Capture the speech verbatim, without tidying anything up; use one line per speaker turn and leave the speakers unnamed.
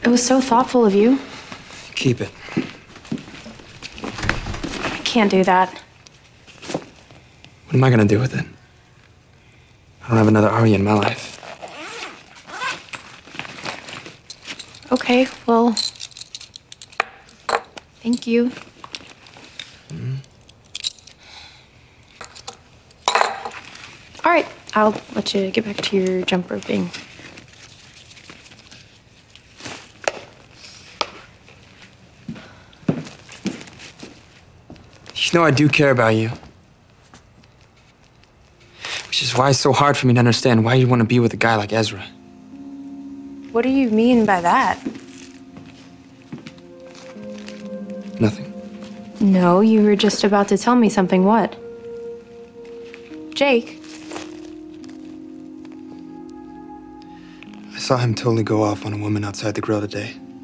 It was so thoughtful of you.
Keep it.
I can't do that.
What am I gonna do with it? I don't have another Arya in my life.
Okay, well, thank you.
Mm-hmm.
All right, I'll let you get back to your jump roping.
You know I do care about you. Which is why it's so hard for me to understand why you want to be with a guy like Ezra.
What do you mean by that?
Nothing.
No, you were just about to tell me something. What? Jake?
I saw him totally go off on a woman outside the grill today.